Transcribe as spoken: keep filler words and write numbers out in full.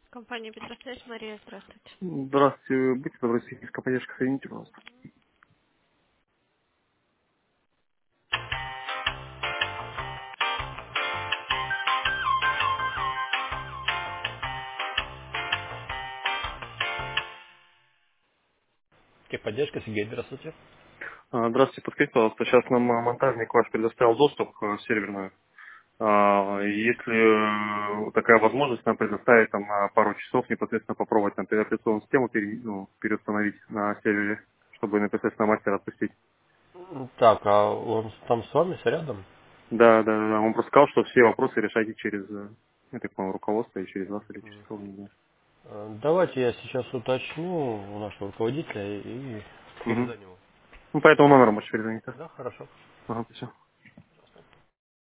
Компания Петросвязь, Мария, здравствуйте. Здравствуйте, будьте добры, техническая поддержка, соедините, пожалуйста. Техподдержка, Сергей, здравствуйте. А, Здравствуйте, подскажите, пожалуйста, сейчас нам а, монтажник ваш предоставил доступ а, в серверную. А, Если э, такая возможность нам предоставить там на пару часов непосредственно попробовать там операционную систему пере- ну, переустановить на сервере, чтобы непосредственно мастера отпустить. М, Так, а он там с вами, с рядом? Да, да, да, он просто сказал, что все вопросы решайте через, э, я так понимаю, руководство и через вас или через кого, не знаю. Э, Давайте я сейчас уточню у нашего руководителя и Мгм. перезвоню. Ну, по этому номеру можете перезвонить, да? Да, хорошо. Ага, все.